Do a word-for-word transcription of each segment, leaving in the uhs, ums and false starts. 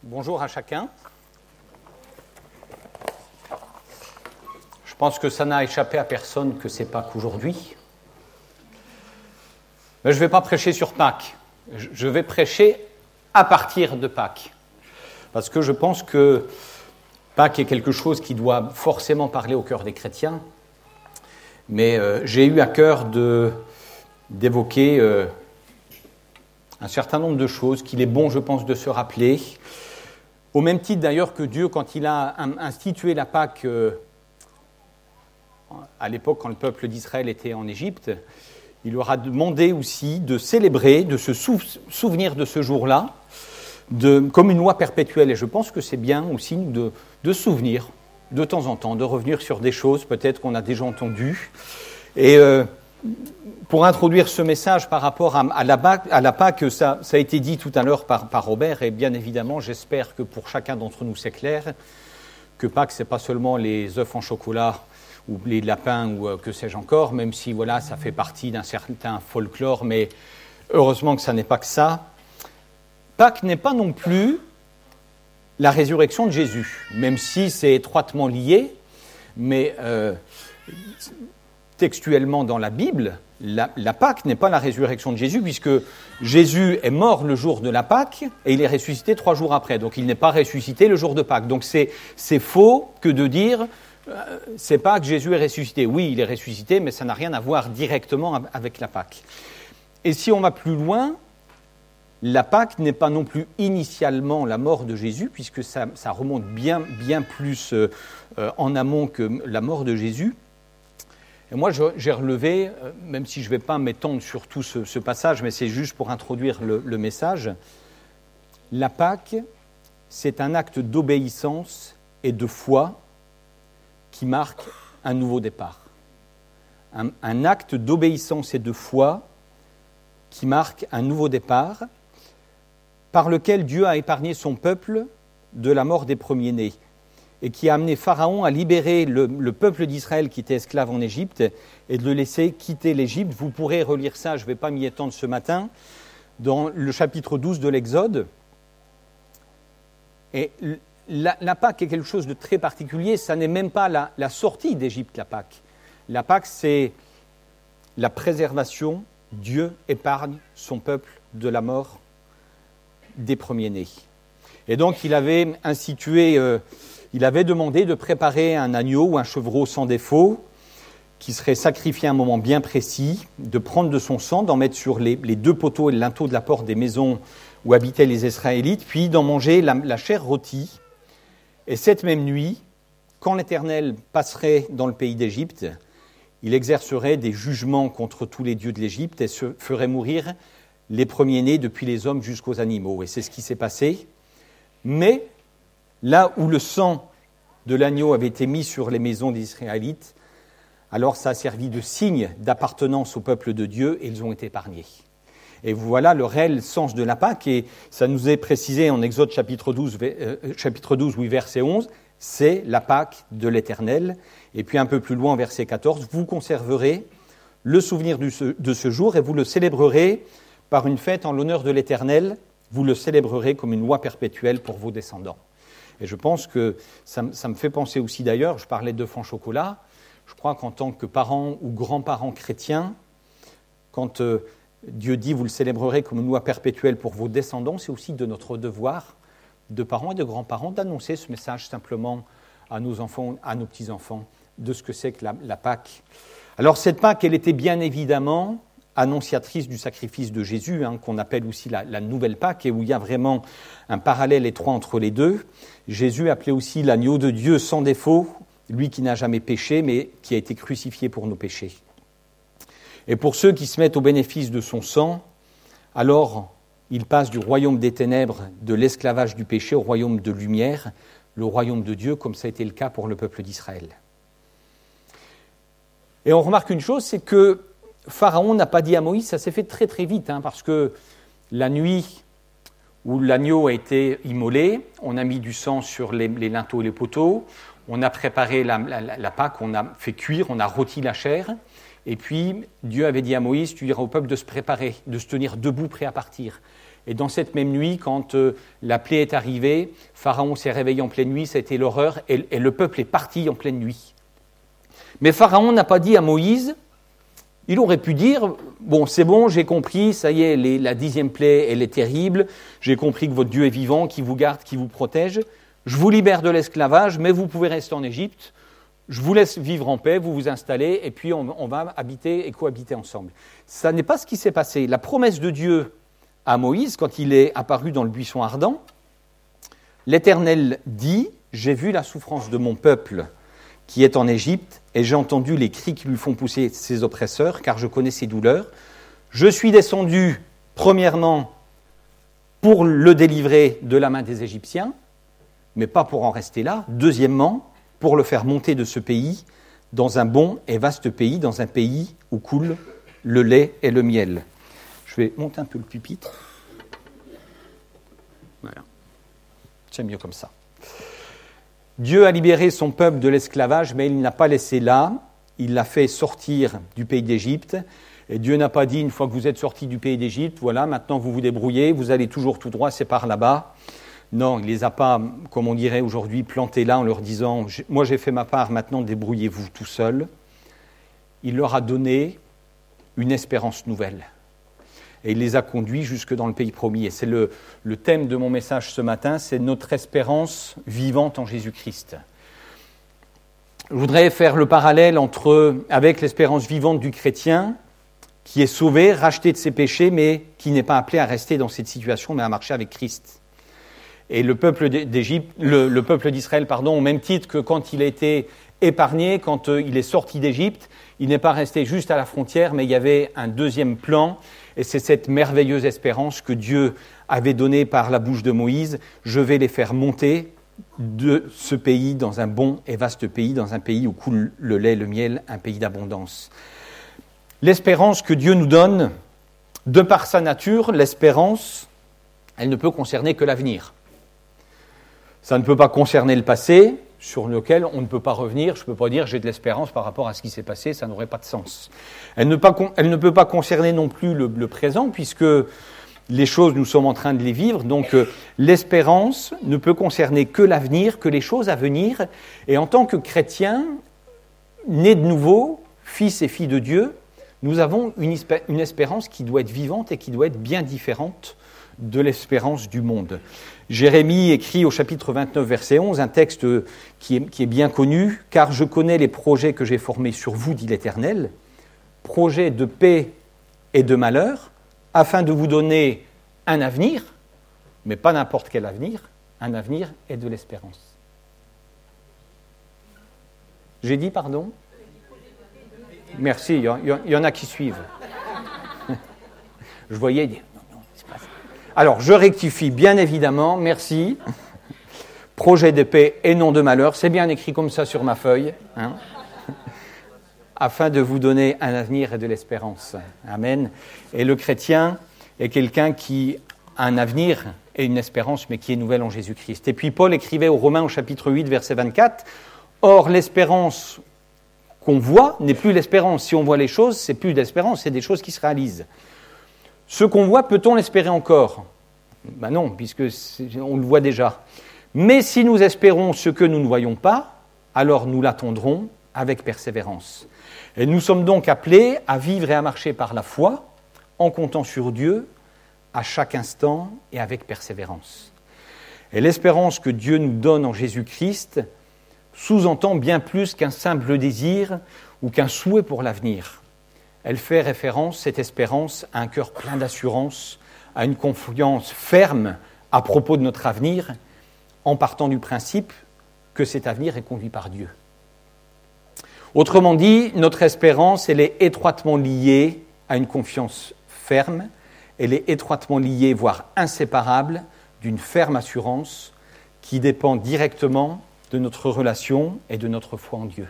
bonjour à chacun. Je pense que ça n'a échappé à personne que c'est Pâques aujourd'hui. Mais je ne vais pas prêcher sur Pâques. Je vais prêcher à partir de Pâques. Parce que je pense que Pâques est quelque chose qui doit forcément parler au cœur des chrétiens. Mais euh, j'ai eu à cœur de, d'évoquer euh, un certain nombre de choses qu'il est bon, je pense, de se rappeler. Au même titre d'ailleurs que Dieu, quand il a institué la Pâque euh, à l'époque quand le peuple d'Israël était en Égypte, il leur a demandé aussi de célébrer, de se sou- souvenir de ce jour-là, de, comme une loi perpétuelle. Et je pense que c'est bien aussi de, de souvenir de temps en temps, de revenir sur des choses peut-être qu'on a déjà entendues. Et euh, pour introduire ce message par rapport à, à, la, à la Pâque, ça, ça a été dit tout à l'heure par, par Robert, et bien évidemment, j'espère que pour chacun d'entre nous c'est clair, que Pâques, c'est pas seulement les œufs en chocolat ou les lapins ou euh, que sais-je encore, même si voilà, ça fait partie d'un certain folklore, mais heureusement que ça n'est pas que ça. Pâques n'est pas non plus la résurrection de Jésus, même si c'est étroitement lié, mais euh, textuellement dans la Bible, la, la Pâque n'est pas la résurrection de Jésus, puisque Jésus est mort le jour de la Pâque et il est ressuscité trois jours après, donc il n'est pas ressuscité le jour de Pâques. Donc c'est, c'est faux que de dire euh, c'est pas que Jésus est ressuscité. Oui, il est ressuscité, mais ça n'a rien à voir directement avec la Pâque. Et si on va plus loin, la Pâque n'est pas non plus initialement la mort de Jésus, puisque ça, ça remonte bien, bien plus euh, euh, en amont que la mort de Jésus. Et moi, je, j'ai relevé, euh, même si je ne vais pas m'étendre sur tout ce, ce passage, mais c'est juste pour introduire le, le message, la Pâque, c'est un acte d'obéissance et de foi qui marque un nouveau départ. Un, un acte d'obéissance et de foi qui marque un nouveau départ, par lequel Dieu a épargné son peuple de la mort des premiers-nés et qui a amené Pharaon à libérer le, le peuple d'Israël qui était esclave en Égypte et de le laisser quitter l'Égypte. Vous pourrez relire ça, je ne vais pas m'y étendre ce matin, dans le chapitre douze de l'Exode. Et la, la Pâque est quelque chose de très particulier, ça n'est même pas la, la sortie d'Égypte, la Pâque. La Pâque, c'est la préservation. Dieu épargne son peuple de la mort des premiers-nés. Et donc, il avait institué, euh, il avait demandé de préparer un agneau ou un chevreau sans défaut qui serait sacrifié à un moment bien précis, de prendre de son sang, d'en mettre sur les, les deux poteaux et le linteau de la porte des maisons où habitaient les Israélites, puis d'en manger la, la chair rôtie. Et cette même nuit, quand l'Éternel passerait dans le pays d'Égypte, il exercerait des jugements contre tous les dieux de l'Égypte et se ferait mourir les premiers-nés depuis les hommes jusqu'aux animaux. Et c'est ce qui s'est passé. Mais là où le sang de l'agneau avait été mis sur les maisons des Israélites, alors ça a servi de signe d'appartenance au peuple de Dieu et ils ont été épargnés. Et voilà le réel sens de la Pâque. Et ça nous est précisé en Exode chapitre douze, euh, chapitre douze oui, verset onze. C'est la Pâque de l'Éternel. Et puis un peu plus loin, verset quatorze, vous conserverez le souvenir de ce jour et vous le célébrerez par une fête en l'honneur de l'Éternel. Vous le célébrerez comme une loi perpétuelle pour vos descendants. Et je pense que ça, ça me fait penser aussi d'ailleurs, je parlais d'œufs en chocolat, je crois qu'en tant que parents ou grands-parents chrétiens, quand euh, Dieu dit vous le célébrerez comme une loi perpétuelle pour vos descendants, c'est aussi de notre devoir de parents et de grands-parents d'annoncer ce message simplement à nos enfants, à nos petits-enfants, de ce que c'est que la, la Pâque. Alors cette Pâque, elle était bien évidemment annonciatrice du sacrifice de Jésus, hein, qu'on appelle aussi la, la nouvelle Pâque, et où il y a vraiment un parallèle étroit entre les deux. Jésus appelait aussi l'agneau de Dieu sans défaut, lui qui n'a jamais péché, mais qui a été crucifié pour nos péchés. Et pour ceux qui se mettent au bénéfice de son sang, alors il passe du royaume des ténèbres, de l'esclavage du péché, au royaume de lumière, le royaume de Dieu, comme ça a été le cas pour le peuple d'Israël. Et on remarque une chose, c'est que Pharaon n'a pas dit à Moïse, ça s'est fait très très vite, hein, parce que la nuit où l'agneau a été immolé, on a mis du sang sur les, les linteaux et les poteaux, on a préparé la, la, la Pâque, on a fait cuire, on a rôti la chair, et puis Dieu avait dit à Moïse, tu diras au peuple de se préparer, de se tenir debout, prêt à partir. Et dans cette même nuit, quand euh, la plaie est arrivée, Pharaon s'est réveillé en pleine nuit, ça a été l'horreur, et, et le peuple est parti en pleine nuit. Mais Pharaon n'a pas dit à Moïse, il aurait pu dire, bon, c'est bon, j'ai compris, ça y est, les, la dixième plaie, elle est terrible, j'ai compris que votre Dieu est vivant, qui vous garde, qui vous protège, je vous libère de l'esclavage, mais vous pouvez rester en Égypte, je vous laisse vivre en paix, vous vous installez, et puis on, on va habiter et cohabiter ensemble. Ça n'est pas ce qui s'est passé. La promesse de Dieu à Moïse, quand il est apparu dans le buisson ardent, l'Éternel dit, « J'ai vu la souffrance de mon peuple qui est en Égypte, et j'ai entendu les cris qui lui font pousser ses oppresseurs, car je connais ses douleurs. Je suis descendu, premièrement, pour le délivrer de la main des Égyptiens, mais pas pour en rester là. Deuxièmement, pour le faire monter de ce pays dans un bon et vaste pays, dans un pays où coule le lait et le miel. » Je vais monter un peu le pupitre. Voilà. C'est mieux comme ça. Dieu a libéré son peuple de l'esclavage, mais il ne l'a pas laissé là. Il l'a fait sortir du pays d'Égypte. Et Dieu n'a pas dit, une fois que vous êtes sortis du pays d'Égypte, voilà, maintenant vous vous débrouillez, vous allez toujours tout droit, c'est par là-bas. Non, il ne les a pas, comme on dirait aujourd'hui, plantés là en leur disant, moi j'ai fait ma part, maintenant débrouillez-vous tout seuls. Il leur a donné une espérance nouvelle. Et il les a conduits jusque dans le pays promis. Et c'est le, le thème de mon message ce matin, c'est notre espérance vivante en Jésus-Christ. Je voudrais faire le parallèle entre, avec l'espérance vivante du chrétien, qui est sauvé, racheté de ses péchés, mais qui n'est pas appelé à rester dans cette situation, mais à marcher avec Christ. Et le peuple d'Égypte, le, le peuple d'Israël, pardon, au même titre que quand il a été épargné, quand euh, il est sorti d'Égypte, il n'est pas resté juste à la frontière, mais il y avait un deuxième plan, et c'est cette merveilleuse espérance que Dieu avait donnée par la bouche de Moïse. Je vais les faire monter de ce pays dans un bon et vaste pays, dans un pays où coule le lait et le miel, un pays d'abondance. L'espérance que Dieu nous donne, de par sa nature, l'espérance, elle ne peut concerner que l'avenir. Ça ne peut pas concerner le passé, sur lequel on ne peut pas revenir. Je ne peux pas dire j'ai de l'espérance par rapport à ce qui s'est passé, ça n'aurait pas de sens. Elle ne, pas, elle ne peut pas concerner non plus le, le présent, puisque les choses, nous sommes en train de les vivre. Donc euh, l'espérance ne peut concerner que l'avenir, que les choses à venir. Et en tant que chrétiens, nés de nouveau, fils et filles de Dieu, nous avons une, une espérance qui doit être vivante et qui doit être bien différente de l'espérance du monde. Jérémie écrit au chapitre vingt-neuf, verset onze, un texte qui est, qui est bien connu, « Car je connais les projets que j'ai formés sur vous, dit l'Éternel, projets de paix et de malheur, afin de vous donner un avenir, mais pas n'importe quel avenir, un avenir et de l'espérance. » J'ai dit pardon ? Merci, il y, en, il y en a qui suivent. Je voyais dire... Alors, je rectifie, bien évidemment, merci. Projet de paix et non de malheur, c'est bien écrit comme ça sur ma feuille, hein, afin de vous donner un avenir et de l'espérance. Amen. Et le chrétien est quelqu'un qui a un avenir et une espérance, mais qui est nouvelle en Jésus-Christ. Et puis Paul écrivait aux Romains au chapitre huit, verset vingt-quatre, « Or, l'espérance qu'on voit n'est plus l'espérance. Si on voit les choses, c'est plus d'espérance, c'est des choses qui se réalisent. » Ce qu'on voit, peut-on l'espérer encore ? Ben non, puisque on le voit déjà. Mais si nous espérons ce que nous ne voyons pas, alors nous l'attendrons avec persévérance. Et nous sommes donc appelés à vivre et à marcher par la foi, en comptant sur Dieu, à chaque instant et avec persévérance. Et l'espérance que Dieu nous donne en Jésus-Christ sous-entend bien plus qu'un simple désir ou qu'un souhait pour l'avenir. Elle fait référence, cette espérance, à un cœur plein d'assurance, à une confiance ferme à propos de notre avenir, en partant du principe que cet avenir est conduit par Dieu. Autrement dit, notre espérance, elle est étroitement liée à une confiance ferme, elle est étroitement liée, voire inséparable, d'une ferme assurance qui dépend directement de notre relation et de notre foi en Dieu.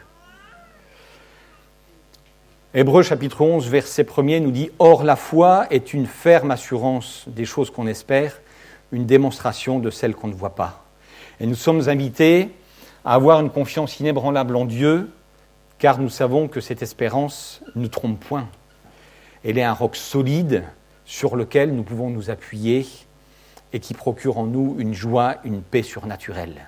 Hébreux chapitre onze, verset premier nous dit « Or la foi est une ferme assurance des choses qu'on espère, une démonstration de celles qu'on ne voit pas. » Et nous sommes invités à avoir une confiance inébranlable en Dieu, car nous savons que cette espérance ne trompe point. Elle est un roc solide sur lequel nous pouvons nous appuyer et qui procure en nous une joie, une paix surnaturelle.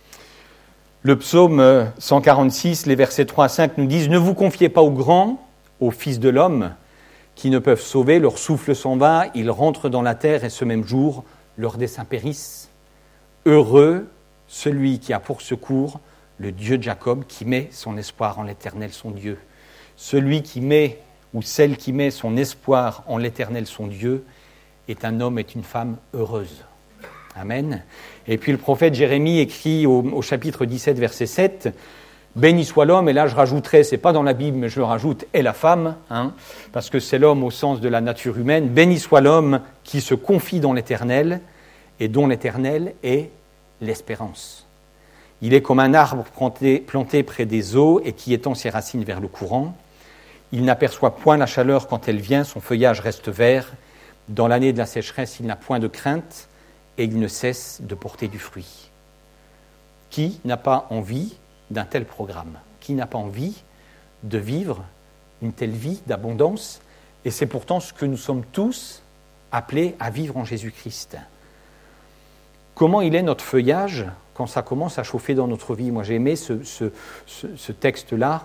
Le psaume cent quarante-six, les versets trois à cinq nous disent « Ne vous confiez pas aux grands, aux fils de l'homme, qui ne peuvent sauver, leur souffle s'en va, ils rentrent dans la terre et ce même jour, leurs desseins périssent. Heureux celui qui a pour secours le Dieu de Jacob, qui met son espoir en l'Éternel son Dieu. Celui qui met, ou celle qui met son espoir en l'Éternel son Dieu, est un homme, est une femme heureuse. » Amen. Et puis le prophète Jérémie écrit au, au chapitre dix-sept, verset sept, « Béni soit l'homme », et là je rajouterai, c'est pas dans la Bible, mais je le rajoute, « et la femme hein, », parce que c'est l'homme au sens de la nature humaine, « Béni soit l'homme qui se confie dans l'Éternel, et dont l'Éternel est l'espérance. Il est comme un arbre planté, planté près des eaux, et qui étend ses racines vers le courant. Il n'aperçoit point la chaleur quand elle vient, son feuillage reste vert. Dans l'année de la sécheresse, il n'a point de crainte, et il ne cesse de porter du fruit. » Qui n'a pas envie d'un tel programme ? Qui n'a pas envie de vivre une telle vie d'abondance ? Et c'est pourtant ce que nous sommes tous appelés à vivre en Jésus-Christ. Comment il est notre feuillage quand ça commence à chauffer dans notre vie ? Moi j'ai aimé ce, ce, ce, ce texte-là.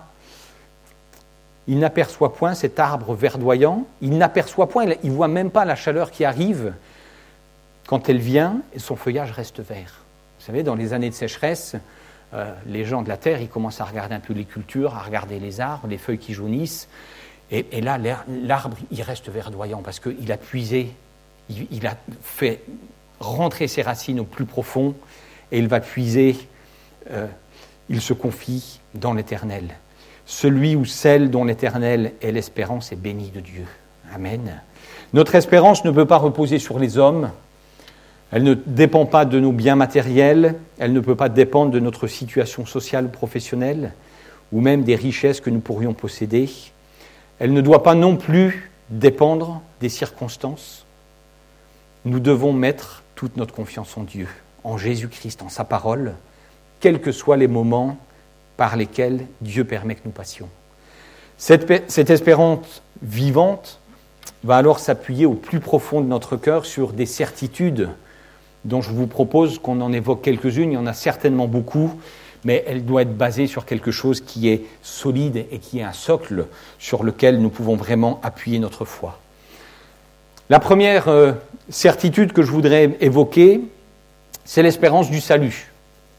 Il n'aperçoit point cet arbre verdoyant, il n'aperçoit point, il ne voit même pas la chaleur qui arrive quand elle vient et son feuillage reste vert. Vous savez, dans les années de sécheresse, euh, les gens de la terre, ils commencent à regarder un peu les cultures, à regarder les arbres, les feuilles qui jaunissent, et, et là, l'arbre, il reste verdoyant parce qu'il a puisé, il, il a fait rentrer ses racines au plus profond, et il va puiser, euh, il se confie dans l'Éternel. Celui ou celle dont l'Éternel est l'espérance est béni de Dieu. Amen. Notre espérance ne peut pas reposer sur les hommes. Elle ne dépend pas de nos biens matériels. Elle ne peut pas dépendre de notre situation sociale ou professionnelle, ou même des richesses que nous pourrions posséder. Elle ne doit pas non plus dépendre des circonstances. Nous devons mettre toute notre confiance en Dieu, en Jésus-Christ, en sa parole, quels que soient les moments par lesquels Dieu permet que nous passions. Cette, cette espérance vivante va alors s'appuyer au plus profond de notre cœur sur des certitudes dont je vous propose qu'on en évoque quelques-unes. Il y en a certainement beaucoup, mais elle doit être basée sur quelque chose qui est solide et qui est un socle sur lequel nous pouvons vraiment appuyer notre foi. La première euh, certitude que je voudrais évoquer, c'est l'espérance du salut.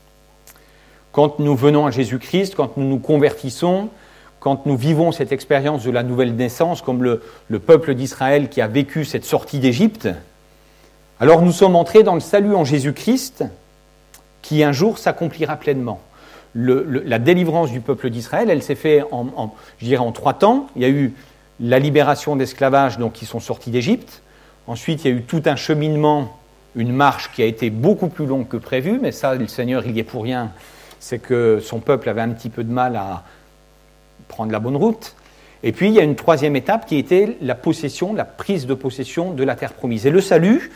Quand nous venons à Jésus-Christ, quand nous nous convertissons, quand nous vivons cette expérience de la nouvelle naissance, comme le, le peuple d'Israël qui a vécu cette sortie d'Égypte, alors nous sommes entrés dans le salut en Jésus-Christ, qui un jour s'accomplira pleinement. Le, le, la délivrance du peuple d'Israël, elle s'est faite en, en, je dirais en trois temps. Il y a eu la libération d'esclavages, donc qui sont sortis d'Égypte. Ensuite, il y a eu tout un cheminement, une marche qui a été beaucoup plus longue que prévu, mais ça, le Seigneur, il y est pour rien. C'est que son peuple avait un petit peu de mal à prendre la bonne route. Et puis, il y a une troisième étape qui était la possession, la prise de possession de la terre promise. Et le salut,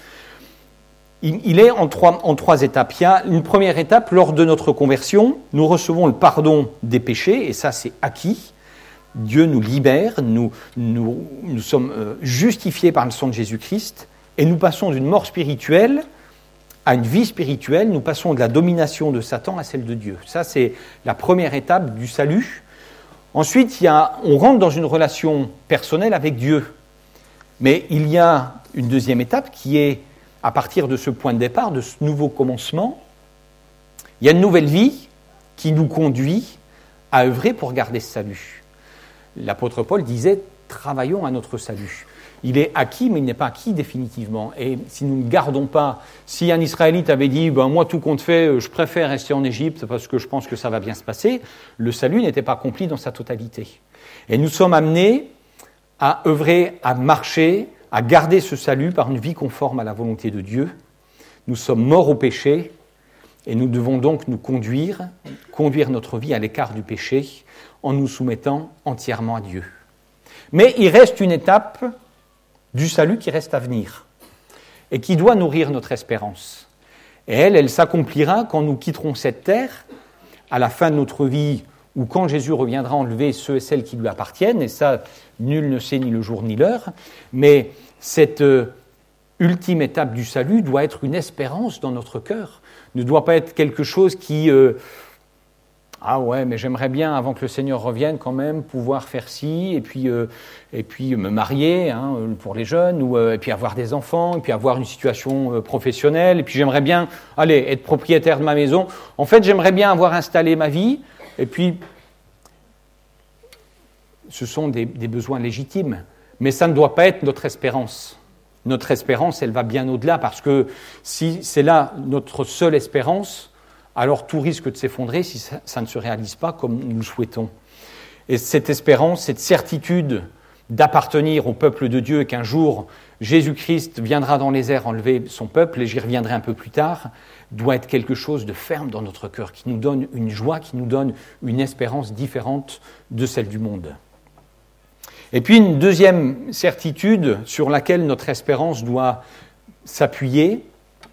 il, il est en trois, en trois étapes. Il y a une première étape, lors de notre conversion, nous recevons le pardon des péchés, et ça, c'est acquis. Dieu nous libère, nous, nous, nous sommes justifiés par le sang de Jésus-Christ, et nous passons d'une mort spirituelle à une vie spirituelle, nous passons de la domination de Satan à celle de Dieu. Ça, c'est la première étape du salut. Ensuite, il y a, on rentre dans une relation personnelle avec Dieu. Mais il y a une deuxième étape qui est, à partir de ce point de départ, de ce nouveau commencement, il y a une nouvelle vie qui nous conduit à œuvrer pour garder ce salut. L'apôtre Paul disait « travaillons à notre salut ». Il est acquis, mais il n'est pas acquis définitivement. Et si nous ne gardons pas, si un Israélite avait dit ben, « moi, tout compte fait, je préfère rester en Égypte parce que je pense que ça va bien se passer », le salut n'était pas accompli dans sa totalité. Et nous sommes amenés à œuvrer, à marcher, à garder ce salut par une vie conforme à la volonté de Dieu. Nous sommes morts au péché et nous devons donc nous conduire, conduire notre vie à l'écart du péché en nous soumettant entièrement à Dieu. Mais il reste une étape du salut qui reste à venir et qui doit nourrir notre espérance. Et elle, elle s'accomplira quand nous quitterons cette terre, à la fin de notre vie, ou quand Jésus reviendra enlever ceux et celles qui lui appartiennent, et ça, nul ne sait ni le jour ni l'heure, mais cette euh, ultime étape du salut doit être une espérance dans notre cœur, ne doit pas être quelque chose qui... Euh, ah ouais, mais j'aimerais bien, avant que le Seigneur revienne, quand même, pouvoir faire ci, et puis, euh, et puis me marier, hein, pour les jeunes, ou, euh, et puis avoir des enfants, et puis avoir une situation euh, professionnelle, et puis j'aimerais bien, allez, être propriétaire de ma maison. En fait, j'aimerais bien avoir installé ma vie, et puis, ce sont des, des besoins légitimes, mais ça ne doit pas être notre espérance. Notre espérance, elle va bien au-delà, parce que si c'est là notre seule espérance, alors tout risque de s'effondrer si ça, ça ne se réalise pas comme nous le souhaitons. Et cette espérance, cette certitude d'appartenir au peuple de Dieu et qu'un jour Jésus-Christ viendra dans les airs enlever son peuple, et j'y reviendrai un peu plus tard, doit être quelque chose de ferme dans notre cœur, qui nous donne une joie, qui nous donne une espérance différente de celle du monde. Et puis une deuxième certitude sur laquelle notre espérance doit s'appuyer,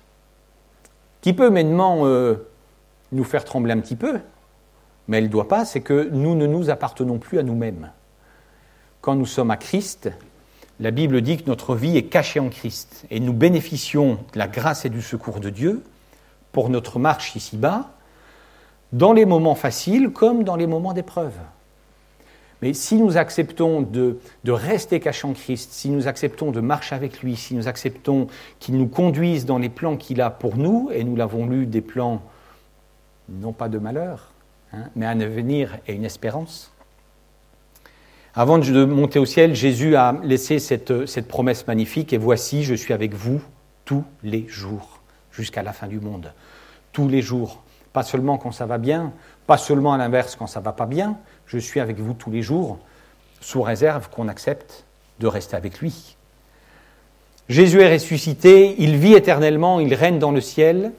qui peut maintenant euh, nous faire trembler un petit peu, mais elle ne doit pas, c'est que nous ne nous appartenons plus à nous-mêmes. Quand nous sommes à Christ, la Bible dit que notre vie est cachée en Christ, et nous bénéficions de la grâce et du secours de Dieu pour notre marche ici-bas, dans les moments faciles comme dans les moments d'épreuve. Mais si nous acceptons de, de rester cachés en Christ, si nous acceptons de marcher avec lui, si nous acceptons qu'il nous conduise dans les plans qu'il a pour nous, et nous l'avons lu, des plans non pas de malheur, hein, mais un avenir et une espérance. Avant de monter au ciel, Jésus a laissé cette, cette promesse magnifique, et voici, je suis avec vous tous les jours, jusqu'à la fin du monde. Tous les jours, pas seulement quand ça va bien, pas seulement à l'inverse quand ça ne va pas bien, je suis avec vous tous les jours, sous réserve qu'on accepte de rester avec lui. Jésus est ressuscité, il vit éternellement, il règne dans le ciel,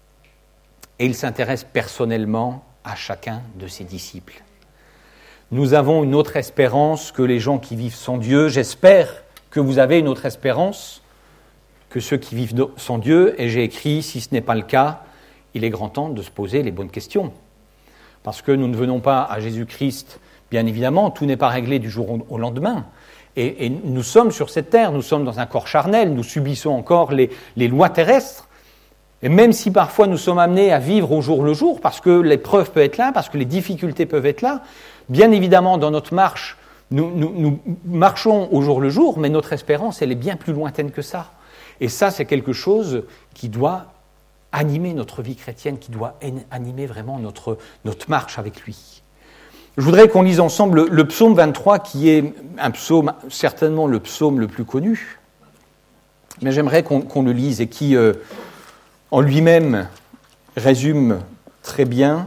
et il s'intéresse personnellement à chacun de ses disciples. Nous avons une autre espérance que les gens qui vivent sans Dieu. J'espère que vous avez une autre espérance que ceux qui vivent sans Dieu, et j'ai écrit, si ce n'est pas le cas, il est grand temps de se poser les bonnes questions. Parce que nous ne venons pas à Jésus-Christ, bien évidemment, tout n'est pas réglé du jour au lendemain. Et, et nous sommes sur cette terre, nous sommes dans un corps charnel, nous subissons encore les, les lois terrestres. Et même si parfois nous sommes amenés à vivre au jour le jour, parce que l'épreuve peut être là, parce que les difficultés peuvent être là, bien évidemment, dans notre marche, nous, nous, nous marchons au jour le jour, mais notre espérance, elle est bien plus lointaine que ça. Et ça, c'est quelque chose qui doit animer notre vie chrétienne, qui doit animer vraiment notre, notre marche avec lui. Je voudrais qu'on lise ensemble le, le psaume vingt-trois, qui est un psaume, certainement le psaume le plus connu, mais j'aimerais qu'on, qu'on le lise, et qui, euh, en lui-même, résume très bien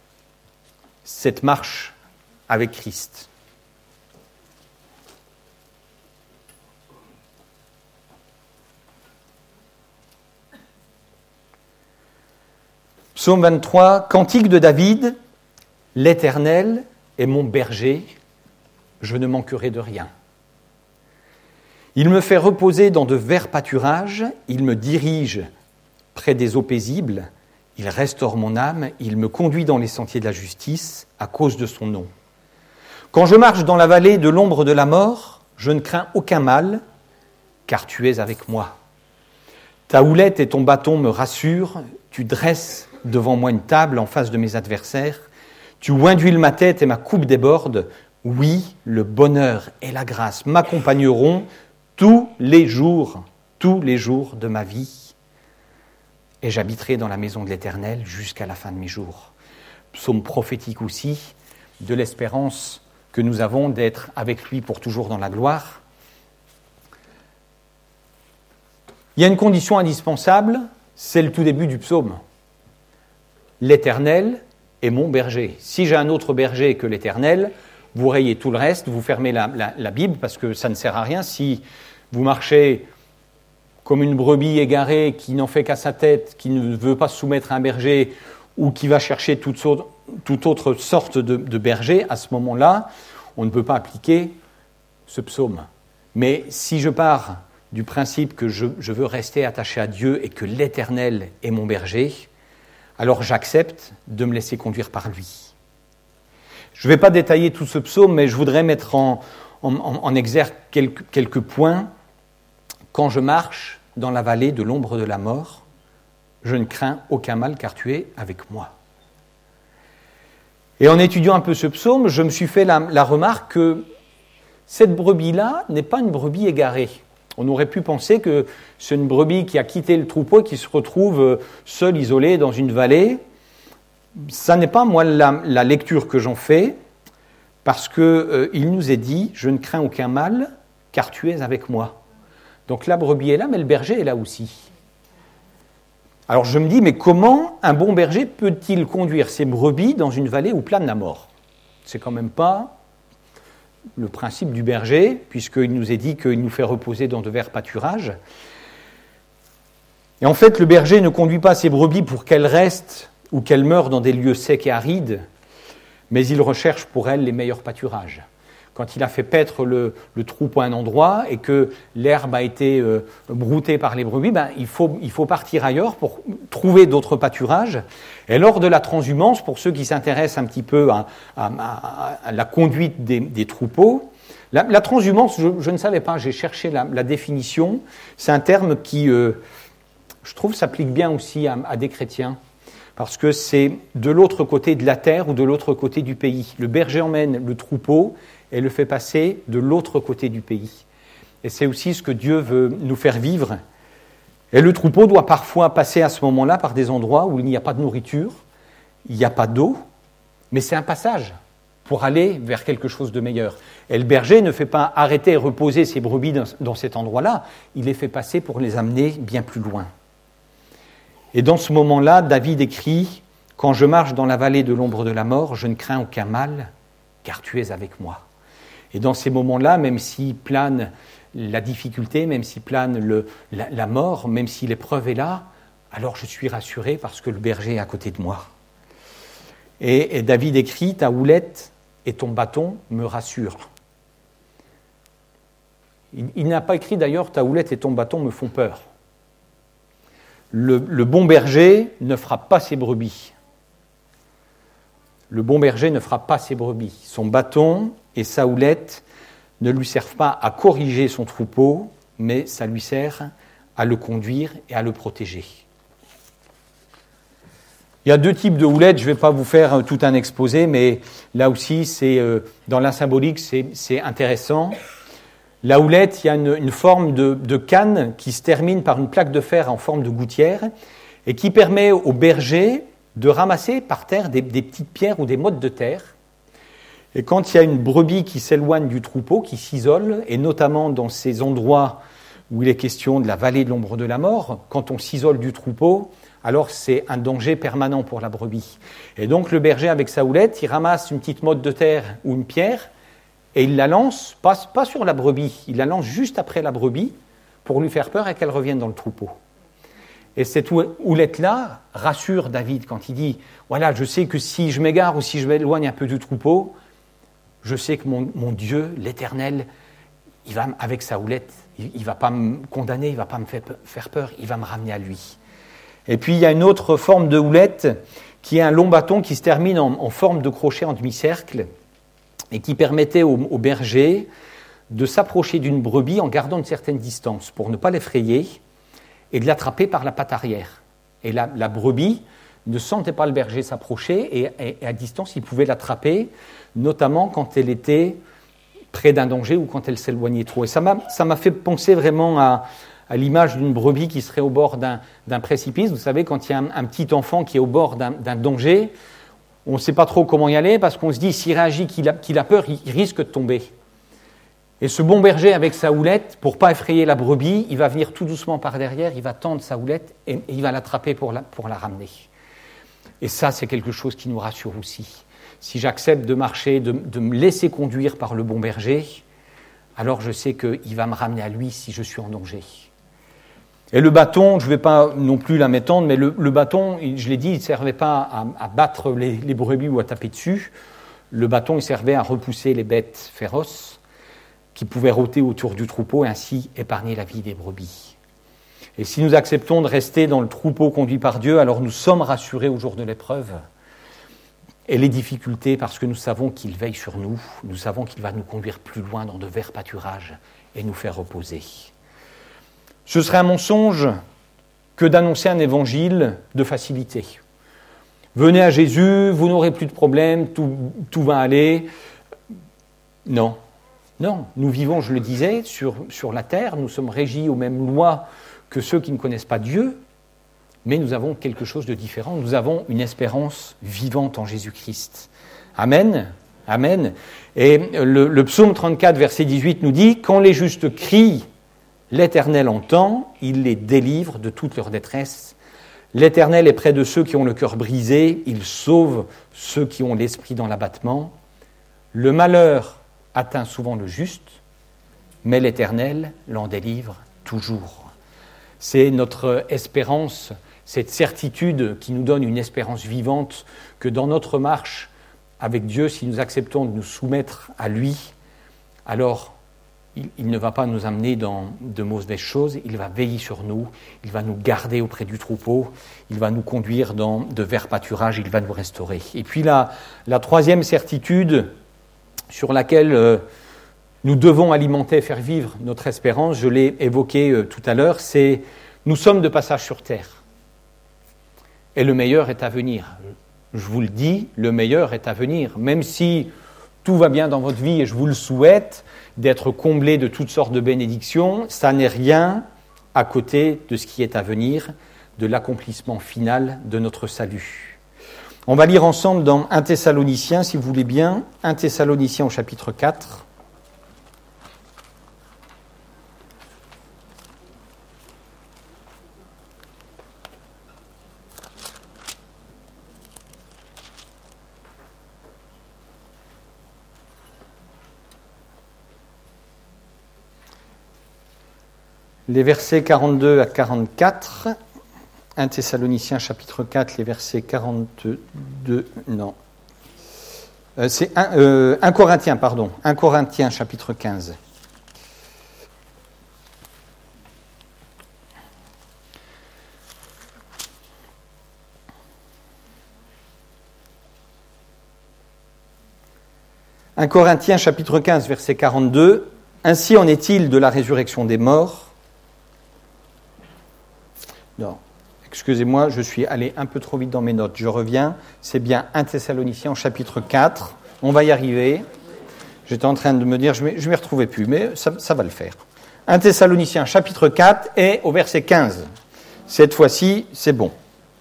cette marche avec Christ. Psaume vingt-trois, cantique de David, « L'Éternel est mon berger, je ne manquerai de rien. Il me fait reposer dans de verts pâturages, il me dirige près des eaux paisibles, il restaure mon âme, il me conduit dans les sentiers de la justice à cause de son nom. Quand je marche dans la vallée de l'ombre de la mort, je ne crains aucun mal, car tu es avec moi. Ta houlette et ton bâton me rassurent, tu dresses devant moi une table en face de mes adversaires, tu oinduiles ma tête et ma coupe déborde. Oui, le bonheur et la grâce m'accompagneront tous les jours, tous les jours de ma vie. Et j'habiterai dans la maison de l'Éternel jusqu'à la fin de mes jours. Psaume prophétique aussi de l'espérance que nous avons d'être avec lui pour toujours dans la gloire. Il y a une condition indispensable, c'est le tout début du psaume. L'Éternel est mon berger. Si j'ai un autre berger que l'Éternel, vous rayez tout le reste, vous fermez la, la, la Bible, parce que ça ne sert à rien. Si vous marchez comme une brebis égarée qui n'en fait qu'à sa tête, qui ne veut pas se soumettre à un berger, ou qui va chercher toute, sorte, toute autre sorte de, de berger, à ce moment-là, on ne peut pas appliquer ce psaume. Mais si je pars du principe que je, je veux rester attaché à Dieu et que l'Éternel est mon berger, alors j'accepte de me laisser conduire par lui. Je ne vais pas détailler tout ce psaume, mais je voudrais mettre en, en, en exergue quelques, quelques points. quand je marche dans la vallée de l'ombre de la mort, je ne crains aucun mal car tu es avec moi. Et en étudiant un peu ce psaume, je me suis fait la, la remarque que cette brebis-là n'est pas une brebis égarée. On aurait pu penser que c'est une brebis qui a quitté le troupeau et qui se retrouve seule, isolée dans une vallée. Ça n'est pas, moi, la, la lecture que j'en fais, parce qu'il euh, nous est dit « Je ne crains aucun mal, car tu es avec moi ». Donc la brebis est là, mais le berger est là aussi. Alors je me dis, mais comment un bon berger peut-il conduire ses brebis dans une vallée où plane la mort ? C'est quand même pas le principe du berger, puisqu'il nous est dit qu'il nous fait reposer dans de verts pâturages. Et en fait, le berger ne conduit pas ses brebis pour qu'elles restent ou qu'elles meurent dans des lieux secs et arides, mais il recherche pour elles les meilleurs pâturages. Quand il a fait paître le, le troupeau à un endroit et que l'herbe a été euh, broutée par les brebis, ben, il faut, il faut partir ailleurs pour trouver d'autres pâturages. Et lors de la transhumance, pour ceux qui s'intéressent un petit peu à, à, à, à la conduite des, des troupeaux, la, la transhumance, je, je ne savais pas, j'ai cherché la, la définition. C'est un terme qui, euh, je trouve, s'applique bien aussi à, à des chrétiens. Parce que c'est de l'autre côté de la terre ou de l'autre côté du pays. Le berger emmène le troupeau et le fait passer de l'autre côté du pays. Et c'est aussi ce que Dieu veut nous faire vivre. Et le troupeau doit parfois passer à ce moment-là par des endroits où il n'y a pas de nourriture, il n'y a pas d'eau, mais c'est un passage pour aller vers quelque chose de meilleur. Et le berger ne fait pas arrêter et reposer ses brebis dans, dans cet endroit-là, il les fait passer pour les amener bien plus loin. Et dans ce moment-là, David écrit « Quand je marche dans la vallée de l'ombre de la mort, je ne crains aucun mal, car tu es avec moi. » Et dans ces moments-là, même si plane la difficulté, même si plane le, la, la mort, même si l'épreuve est là, alors je suis rassuré parce que le berger est à côté de moi. Et, et David écrit « Ta houlette et ton bâton me rassurent. » Il, il n'a pas écrit d'ailleurs « Ta houlette et ton bâton me font peur ». Le, le bon berger ne frappe pas ses brebis. Le bon berger ne frappe pas ses brebis. Son bâton et sa houlette ne lui servent pas à corriger son troupeau, mais ça lui sert à le conduire et à le protéger. Il y a deux types de houlettes, je ne vais pas vous faire tout un exposé, mais là aussi, c'est, euh, dans la symbolique, c'est, c'est intéressant. La houlette, il y a une, une forme de, de canne qui se termine par une plaque de fer en forme de gouttière et qui permet au berger de ramasser par terre des, des petites pierres ou des mottes de terre. Et quand il y a une brebis qui s'éloigne du troupeau, qui s'isole, et notamment dans ces endroits où il est question de la vallée de l'ombre de la mort, quand on s'isole du troupeau, alors c'est un danger permanent pour la brebis. Et donc le berger, avec sa houlette, il ramasse une petite motte de terre ou une pierre, et il la lance, pas, pas sur la brebis, il la lance juste après la brebis pour lui faire peur et qu'elle revienne dans le troupeau. Et cette houlette-là rassure David quand il dit « Voilà, je sais que si je m'égare ou si je m'éloigne un peu du troupeau, je sais que mon, mon Dieu, l'Éternel, il va, avec sa houlette, il ne va pas me condamner, il ne va pas me faire peur, il va me ramener à lui. » Et puis il y a une autre forme de houlette qui est un long bâton qui se termine en, en forme de crochet en demi-cercle et qui permettait au, au berger de s'approcher d'une brebis en gardant une certaine distance pour ne pas l'effrayer et de l'attraper par la patte arrière. Et la, la brebis ne sentait pas le berger s'approcher et, et, et à distance, il pouvait l'attraper, notamment quand elle était près d'un danger ou quand elle s'éloignait trop. Et ça m'a, ça m'a fait penser vraiment à, à l'image d'une brebis qui serait au bord d'un, d'un précipice. Vous savez, quand il y a un, un petit enfant qui est au bord d'un, d'un danger, on ne sait pas trop comment y aller parce qu'on se dit, s'il réagit, qu'il a, qu'il a peur, il, il risque de tomber. Et ce bon berger, avec sa houlette, pour ne pas effrayer la brebis, il va venir tout doucement par derrière, il va tendre sa houlette et, et il va l'attraper pour la, pour la ramener. Et ça, c'est quelque chose qui nous rassure aussi. Si j'accepte de marcher, de, de me laisser conduire par le bon berger, alors je sais qu'il va me ramener à lui si je suis en danger. Et le bâton, je ne vais pas non plus la m'étendre, mais le, le bâton, je l'ai dit, il ne servait pas à, à battre les, les brebis ou à taper dessus. Le bâton, il servait à repousser les bêtes féroces qui pouvaient rôter autour du troupeau et ainsi épargner la vie des brebis. Et si nous acceptons de rester dans le troupeau conduit par Dieu, alors nous sommes rassurés au jour de l'épreuve et les difficultés parce que nous savons qu'il veille sur nous, nous savons qu'il va nous conduire plus loin dans de verts pâturages et nous faire reposer. Ce serait un mensonge que d'annoncer un évangile de facilité. Venez à Jésus, vous n'aurez plus de problème, tout, tout va aller. Non, non, nous vivons, je le disais, sur, sur la terre, nous sommes régis aux mêmes lois que ceux qui ne connaissent pas Dieu, mais nous avons quelque chose de différent, nous avons une espérance vivante en Jésus-Christ. Amen, amen. Et le, le psaume trente-quatre, verset dix-huit nous dit « Quand les justes crient, l'Éternel entend, il les délivre de toute leur détresse. L'Éternel est près de ceux qui ont le cœur brisé, il sauve ceux qui ont l'esprit dans l'abattement. Le malheur atteint souvent le juste, mais l'Éternel l'en délivre toujours. » C'est notre espérance, cette certitude qui nous donne une espérance vivante que dans notre marche avec Dieu, si nous acceptons de nous soumettre à lui, alors il, il ne va pas nous amener dans de mauvaises choses, il va veiller sur nous, il va nous garder auprès du troupeau, il va nous conduire dans de verts pâturages, il va nous restaurer. Et puis la, la troisième certitude sur laquelle euh, nous devons alimenter et faire vivre notre espérance, je l'ai évoqué euh, tout à l'heure, c'est nous sommes de passage sur terre. Et le meilleur est à venir. Je vous le dis, le meilleur est à venir. Même si tout va bien dans votre vie et je vous le souhaite, d'être comblé de toutes sortes de bénédictions, ça n'est rien à côté de ce qui est à venir, de l'accomplissement final de notre salut. On va lire ensemble dans un Thessaloniciens, si vous voulez bien, un Thessaloniciens au chapitre quatre. Les versets quarante-deux à quarante-quatre, un Thessaloniciens chapitre quatre, les versets quarante-deux, non, euh, c'est un, euh, un Corinthiens, pardon, un Corinthiens chapitre quinze. un Corinthiens chapitre quinze, verset quarante-deux, ainsi en est-il de la résurrection des morts. Non, excusez-moi, je suis allé un peu trop vite dans mes notes. Je reviens, c'est bien un Thessaloniciens, chapitre quatre. On va y arriver. J'étais en train de me dire, je ne m'y retrouvais plus, mais ça, ça va le faire. un Thessaloniciens, chapitre quatre, et au verset quinze. Cette fois-ci, c'est bon.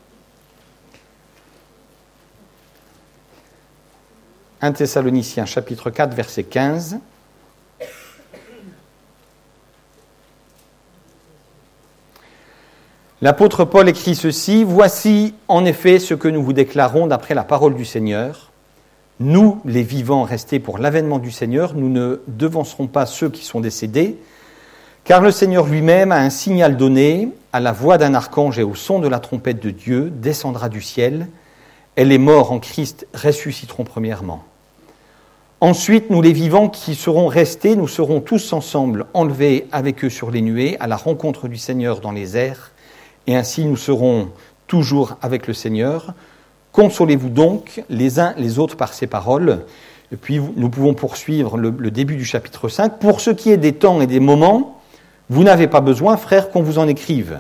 un Thessaloniciens, chapitre quatre, verset quinze. L'apôtre Paul écrit ceci, « Voici en effet ce que nous vous déclarons d'après la parole du Seigneur. Nous, les vivants restés pour l'avènement du Seigneur, nous ne devancerons pas ceux qui sont décédés, car le Seigneur lui-même a un signal donné, à la voix d'un archange et au son de la trompette de Dieu, descendra du ciel, et les morts en Christ ressusciteront premièrement. Ensuite, nous les vivants qui serons restés, nous serons tous ensemble enlevés avec eux sur les nuées, à la rencontre du Seigneur dans les airs, et ainsi nous serons toujours avec le Seigneur. Consolez-vous donc les uns les autres par ces paroles. » Et puis nous pouvons poursuivre le, le début du chapitre cinq. « Pour ce qui est des temps et des moments, vous n'avez pas besoin, frères, qu'on vous en écrive.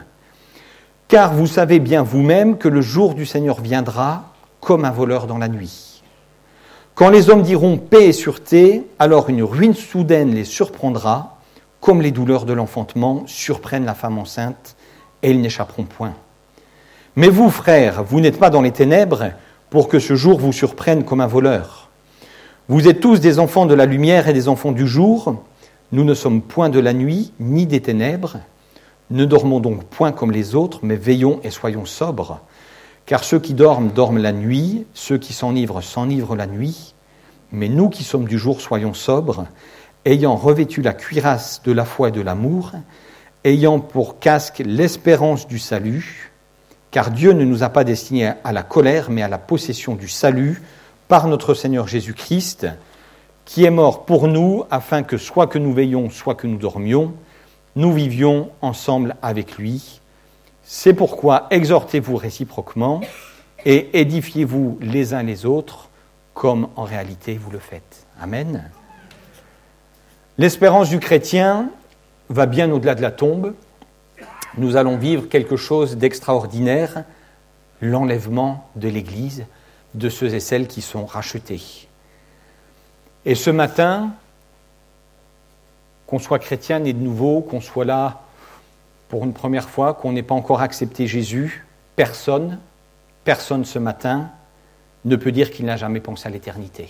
Car vous savez bien vous-même que le jour du Seigneur viendra comme un voleur dans la nuit. Quand les hommes diront paix et sûreté, alors une ruine soudaine les surprendra, comme les douleurs de l'enfantement surprennent la femme enceinte, et ils n'échapperont point. Mais vous, frères, vous n'êtes pas dans les ténèbres pour que ce jour vous surprenne comme un voleur. Vous êtes tous des enfants de la lumière et des enfants du jour. Nous ne sommes point de la nuit, ni des ténèbres. Ne dormons donc point comme les autres, mais veillons et soyons sobres. Car ceux qui dorment, dorment la nuit, ceux qui s'enivrent, s'enivrent la nuit. Mais nous qui sommes du jour, soyons sobres, ayant revêtu la cuirasse de la foi et de l'amour, ayant pour casque l'espérance du salut, car Dieu ne nous a pas destinés à la colère, mais à la possession du salut par notre Seigneur Jésus-Christ, qui est mort pour nous, afin que soit que nous veillions, soit que nous dormions, nous vivions ensemble avec lui. C'est pourquoi exhortez-vous réciproquement et édifiez-vous les uns les autres, comme en réalité vous le faites. Amen. L'espérance du chrétien va bien au-delà de la tombe. nous allons vivre quelque chose d'extraordinaire, l'enlèvement de l'Église, de ceux et celles qui sont rachetés. Et ce matin, qu'on soit chrétien né de nouveau, qu'on soit là pour une première fois, qu'on n'ait pas encore accepté Jésus, personne, personne ce matin ne peut dire qu'il n'a jamais pensé à l'éternité.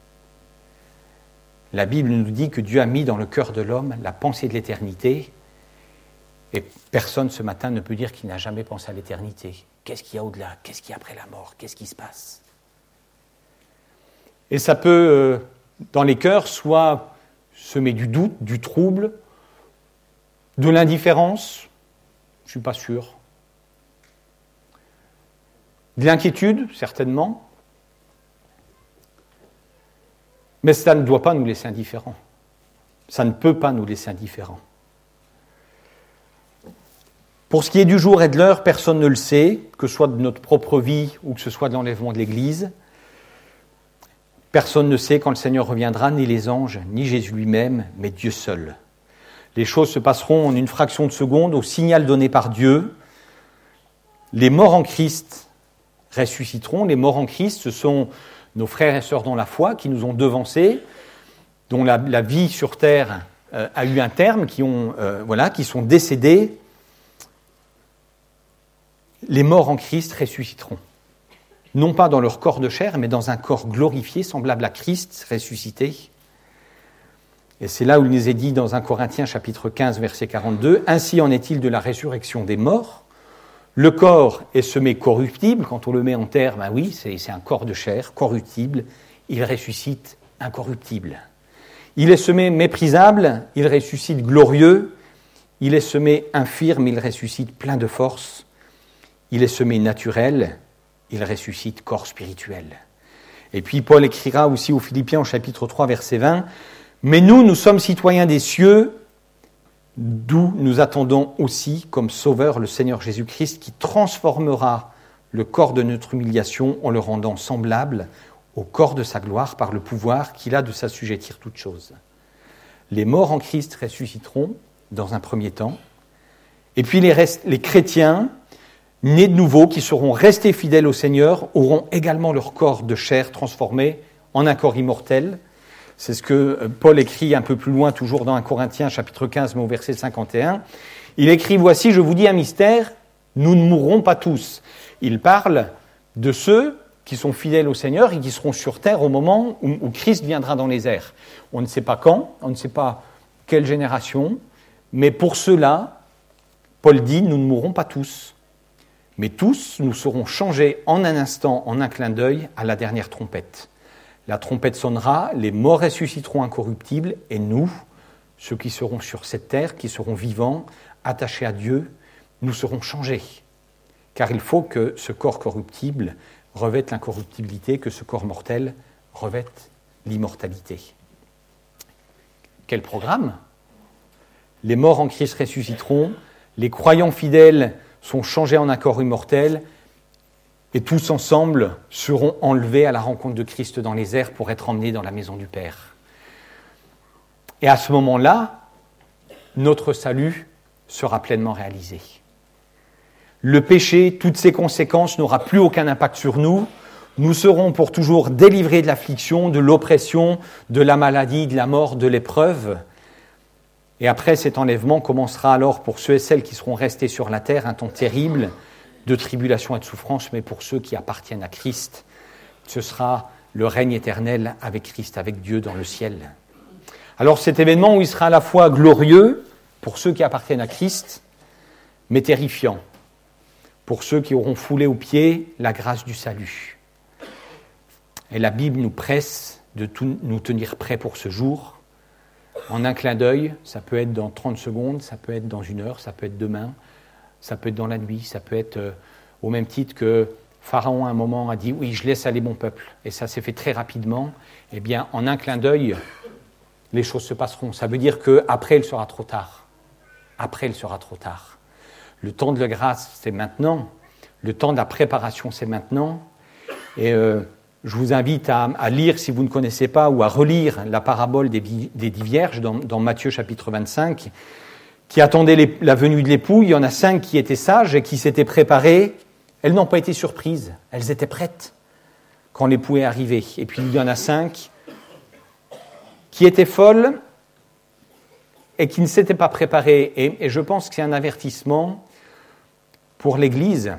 La Bible nous dit que Dieu a mis dans le cœur de l'homme la pensée de l'éternité, et personne ce matin ne peut dire qu'il n'a jamais pensé à l'éternité. Qu'est-ce qu'il y a au-delà ? Qu'est-ce qu'il y a après la mort ? Qu'est-ce qui se passe ? Et ça peut, euh, dans les cœurs, soit semer du doute, du trouble, de l'indifférence, je ne suis pas sûr, de l'inquiétude, certainement, mais ça ne doit pas nous laisser indifférents. Ça ne peut pas nous laisser indifférents. Pour ce qui est du jour et de l'heure, personne ne le sait, que ce soit de notre propre vie ou que ce soit de l'enlèvement de l'Église. Personne ne sait quand le Seigneur reviendra, ni les anges, ni Jésus lui-même, mais Dieu seul. Les choses se passeront en une fraction de seconde au signal donné par Dieu. Les morts en Christ ressusciteront. Les morts en Christ, ce sont nos frères et sœurs dans la foi qui nous ont devancés, dont la, la vie sur terre euh, a eu un terme, qui, ont, euh, voilà, qui sont décédés. Les morts en Christ ressusciteront. Non pas dans leur corps de chair, mais dans un corps glorifié, semblable à Christ ressuscité. Et c'est là où il nous est dit dans premier Corinthiens chapitre quinze, verset quarante-deux, « Ainsi en est-il de la résurrection des morts. Le corps est semé corruptible. » Quand on le met en terre, ben oui, c'est, c'est un corps de chair, corruptible. Il ressuscite incorruptible. Il est semé méprisable, il ressuscite glorieux. Il est semé infirme, il ressuscite plein de force. Il est semé naturel, il ressuscite corps spirituel. Et puis Paul écrira aussi aux Philippiens au chapitre trois, verset vingt, « Mais nous, nous sommes citoyens des cieux, d'où nous attendons aussi comme sauveur le Seigneur Jésus-Christ qui transformera le corps de notre humiliation en le rendant semblable au corps de sa gloire par le pouvoir qu'il a de s'assujettir toutes choses. » Les morts en Christ ressusciteront dans un premier temps, et puis les, rest- les chrétiens nés de nouveau, qui seront restés fidèles au Seigneur, auront également leur corps de chair transformé en un corps immortel. C'est ce que Paul écrit un peu plus loin, toujours dans premier Corinthiens, chapitre quinze, mais au verset cinquante et un. Il écrit « Voici, je vous dis un mystère, nous ne mourrons pas tous. » Il parle de ceux qui sont fidèles au Seigneur et qui seront sur terre au moment où, où Christ viendra dans les airs. On ne sait pas quand, on ne sait pas quelle génération, mais pour ceux-là, Paul dit « Nous ne mourrons pas tous. » Mais tous, nous serons changés en un instant, en un clin d'œil, à la dernière trompette. La trompette sonnera, les morts ressusciteront incorruptibles, et nous, ceux qui seront sur cette terre, qui seront vivants, attachés à Dieu, nous serons changés. Car il faut que ce corps corruptible revête l'incorruptibilité, que ce corps mortel revête l'immortalité. Quel programme ? Les morts en Christ ressusciteront, les croyants fidèles sont changés en un corps immortel, et tous ensemble seront enlevés à la rencontre de Christ dans les airs pour être emmenés dans la maison du Père. Et à ce moment-là, notre salut sera pleinement réalisé. Le péché, toutes ses conséquences, n'aura plus aucun impact sur nous. Nous serons pour toujours délivrés de l'affliction, de l'oppression, de la maladie, de la mort, de l'épreuve. Et après cet enlèvement commencera alors pour ceux et celles qui seront restés sur la terre un temps terrible de tribulation et de souffrance, mais pour ceux qui appartiennent à Christ, ce sera le règne éternel avec Christ, avec Dieu dans le ciel. Alors cet événement où il sera à la fois glorieux pour ceux qui appartiennent à Christ, mais terrifiant pour ceux qui auront foulé aux pieds la grâce du salut. Et la Bible nous presse de tout, nous tenir prêts pour ce jour. En un clin d'œil, ça peut être dans trente secondes, ça peut être dans une heure, ça peut être demain, ça peut être dans la nuit, ça peut être euh, au même titre que Pharaon à un moment a dit « Oui, je laisse aller mon peuple ». Et ça s'est fait très rapidement. Eh bien, en un clin d'œil, les choses se passeront. Ça veut dire qu'après, il sera trop tard. Après, il sera trop tard. Le temps de la grâce, c'est maintenant. Le temps de la préparation, c'est maintenant. Et euh, je vous invite à, à lire, si vous ne connaissez pas, ou à relire la parabole des, des dix vierges dans, dans Matthieu chapitre vingt-cinq, qui attendaient les, la venue de l'époux. Il y en a cinq qui étaient sages et qui s'étaient préparées. Elles n'ont pas été surprises, elles étaient prêtes quand l'époux est arrivé. Et puis il y en a cinq qui étaient folles et qui ne s'étaient pas préparées. Et, et je pense que c'est un avertissement pour l'Église,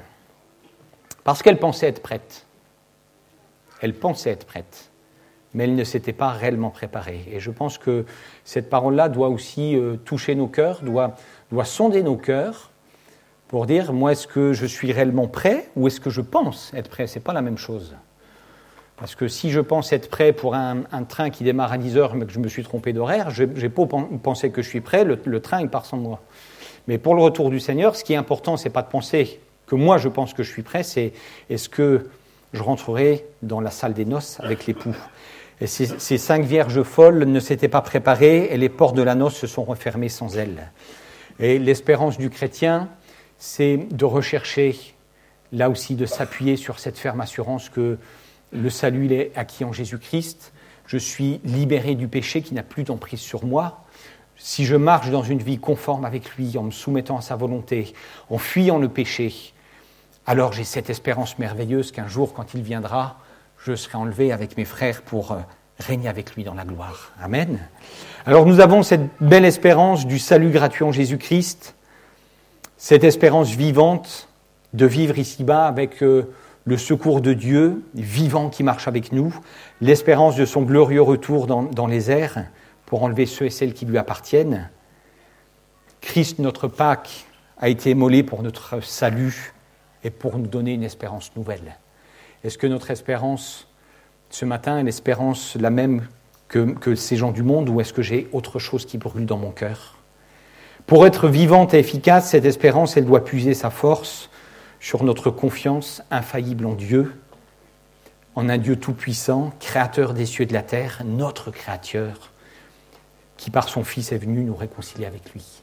parce qu'elles pensaient être prêtes. Elles pensaient être prêtes, mais elles ne s'étaient pas réellement préparées. Et je pense que cette parole-là doit aussi euh, toucher nos cœurs, doit, doit sonder nos cœurs, pour dire, moi, est-ce que je suis réellement prêt ou est-ce que je pense être prêt ? Ce n'est pas la même chose. Parce que si je pense être prêt pour un, un train qui démarre à dix heures, mais que je me suis trompé d'horaire, je n'ai pas pensé que je suis prêt, le, le train, il part sans moi. Mais pour le retour du Seigneur, ce qui est important, ce n'est pas de penser que moi, je pense que je suis prêt, c'est est-ce que je rentrerai dans la salle des noces avec l'époux ? Et ces, ces cinq vierges folles ne s'étaient pas préparées et les portes de la noce se sont refermées sans elles. Et l'espérance du chrétien, c'est de rechercher, là aussi, de s'appuyer sur cette ferme assurance que le salut il est acquis en Jésus-Christ. Je suis libéré du péché qui n'a plus d'emprise sur moi. Si je marche dans une vie conforme avec lui, en me soumettant à sa volonté, en fuyant le péché, alors j'ai cette espérance merveilleuse qu'un jour, quand il viendra, je serai enlevé avec mes frères pour régner avec lui dans la gloire. Amen. Alors nous avons cette belle espérance du salut gratuit en Jésus-Christ, cette espérance vivante de vivre ici-bas avec euh, le secours de Dieu, vivant qui marche avec nous, l'espérance de son glorieux retour dans, dans les airs pour enlever ceux et celles qui lui appartiennent. Christ, notre Pâque, a été immolé pour notre salut et pour nous donner une espérance nouvelle. Est-ce que notre espérance, ce matin, est l'espérance la même que, que ces gens du monde, ou est-ce que j'ai autre chose qui brûle dans mon cœur ? Pour être vivante et efficace, cette espérance, elle doit puiser sa force sur notre confiance infaillible en Dieu, en un Dieu tout-puissant, créateur des cieux et de la terre, notre créateur, qui par son Fils est venu nous réconcilier avec lui.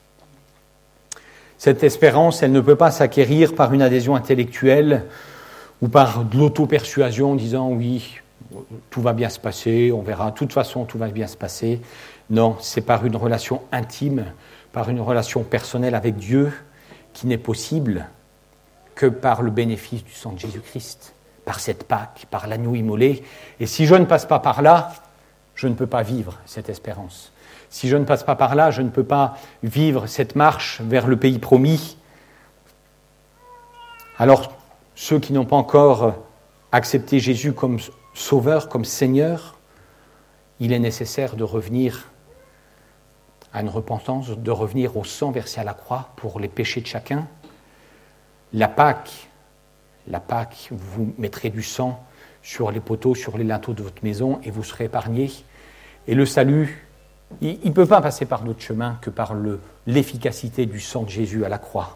Cette espérance, elle ne peut pas s'acquérir par une adhésion intellectuelle ou par de l'auto-persuasion en disant « oui, tout va bien se passer, on verra, de toute façon tout va bien se passer ». Non, c'est par une relation intime, par une relation personnelle avec Dieu qui n'est possible que par le bénéfice du sang de Jésus-Christ, par cette Pâque, par l'agneau immolé. Et si je ne passe pas par là, je ne peux pas vivre cette espérance. Si je ne passe pas par là, je ne peux pas vivre cette marche vers le pays promis. Alors, ceux qui n'ont pas encore accepté Jésus comme Sauveur, comme Seigneur, il est nécessaire de revenir à une repentance, de revenir au sang versé à la croix pour les péchés de chacun. La Pâque, la Pâque, vous mettrez du sang sur les poteaux, sur les linteaux de votre maison et vous serez épargnés. Et le salut, il ne peut pas passer par d'autre chemin que par le, l'efficacité du sang de Jésus à la croix.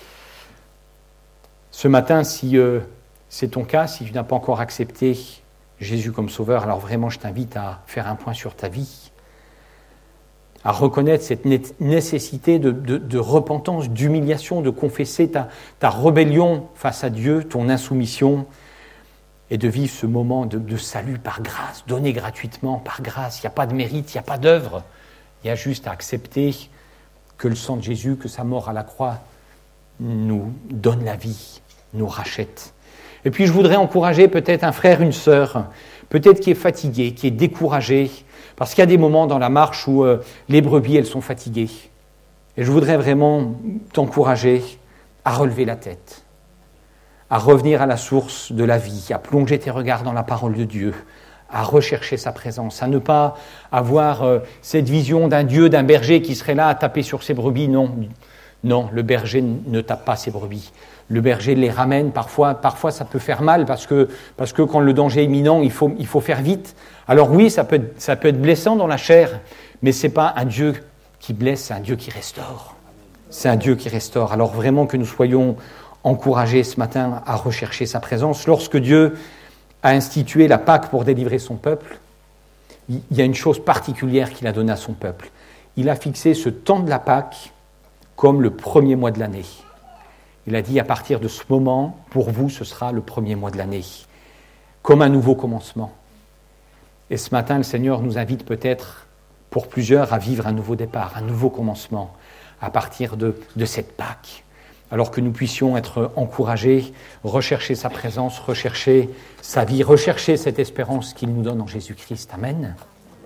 Ce matin, si euh, c'est ton cas, si tu n'as pas encore accepté Jésus comme Sauveur, alors vraiment je t'invite à faire un point sur ta vie, à reconnaître cette nécessité de, de, de repentance, d'humiliation, de confesser ta, ta rébellion face à Dieu, ton insoumission, et de vivre ce moment de, de salut par grâce, donné gratuitement par grâce. Il n'y a pas de mérite, il n'y a pas d'œuvre. Il y a juste à accepter que le sang de Jésus, que sa mort à la croix, nous donne la vie, nous rachète. Et puis je voudrais encourager peut-être un frère, une sœur, peut-être qui est fatigué, qui est découragé, parce qu'il y a des moments dans la marche où euh, les brebis, elles sont fatiguées. Et je voudrais vraiment t'encourager à relever la tête, à revenir à la source de la vie, à plonger tes regards dans la parole de Dieu, à rechercher sa présence, à ne pas avoir euh, cette vision d'un Dieu, d'un berger qui serait là à taper sur ses brebis. Non, non, le berger ne tape pas ses brebis. Le berger les ramène, parfois, parfois ça peut faire mal parce que, parce que quand le danger est imminent, il faut, il faut faire vite. Alors oui, ça peut, être, ça peut être blessant dans la chair, mais ce n'est pas un Dieu qui blesse, c'est un Dieu qui restaure. C'est un Dieu qui restaure. Alors vraiment que nous soyons encouragés ce matin à rechercher sa présence. Lorsque Dieu a institué la Pâque pour délivrer son peuple, il y a une chose particulière qu'il a donnée à son peuple. Il a fixé ce temps de la Pâque comme le premier mois de l'année. Il a dit, à partir de ce moment, pour vous, ce sera le premier mois de l'année, comme un nouveau commencement. Et ce matin, le Seigneur nous invite peut-être, pour plusieurs, à vivre un nouveau départ, un nouveau commencement, à partir de, de cette Pâque, alors que nous puissions être encouragés, rechercher sa présence, rechercher sa vie, rechercher cette espérance qu'il nous donne en Jésus-Christ. Amen.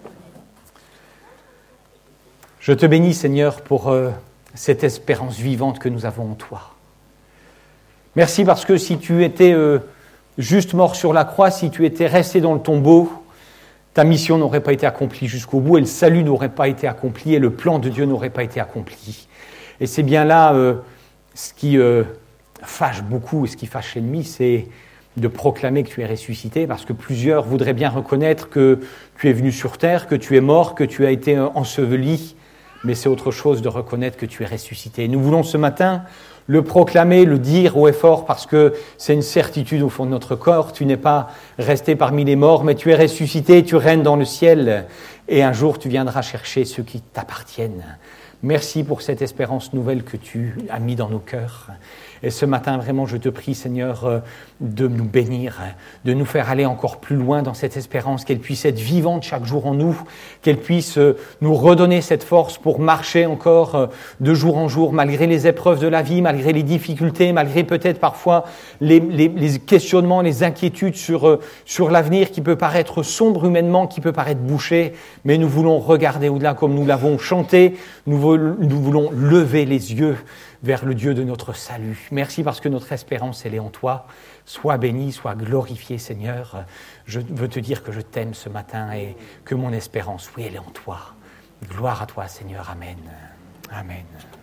Je te bénis, Seigneur, pour euh, cette espérance vivante que nous avons en toi. Merci parce que si tu étais euh, juste mort sur la croix, si tu étais resté dans le tombeau, ta mission n'aurait pas été accomplie jusqu'au bout et le salut n'aurait pas été accompli et le plan de Dieu n'aurait pas été accompli. Et c'est bien là euh, ce qui euh, fâche beaucoup, ce qui fâche l'ennemi, c'est de proclamer que tu es ressuscité, parce que plusieurs voudraient bien reconnaître que tu es venu sur terre, que tu es mort, que tu as été enseveli, mais c'est autre chose de reconnaître que tu es ressuscité. Et nous voulons ce matin le proclamer, le dire haut et fort, parce que c'est une certitude au fond de notre corps. Tu n'es pas resté parmi les morts, mais tu es ressuscité, tu règnes dans le ciel, et un jour tu viendras chercher ceux qui t'appartiennent. Merci pour cette espérance nouvelle que tu as mis dans nos cœurs. Et ce matin, vraiment, je te prie, Seigneur, de nous bénir, de nous faire aller encore plus loin dans cette espérance, qu'elle puisse être vivante chaque jour en nous, qu'elle puisse nous redonner cette force pour marcher encore de jour en jour, malgré les épreuves de la vie, malgré les difficultés, malgré peut-être parfois les, les, les questionnements, les inquiétudes sur, sur l'avenir qui peut paraître sombre humainement, qui peut paraître bouché, mais nous voulons regarder au-delà comme nous l'avons chanté, nous, nous voulons lever les yeux vers le Dieu de notre salut. Merci parce que notre espérance, elle est en toi. Sois béni, sois glorifié, Seigneur. Je veux te dire que je t'aime ce matin et que mon espérance, oui, elle est en toi. Gloire à toi, Seigneur. Amen. Amen.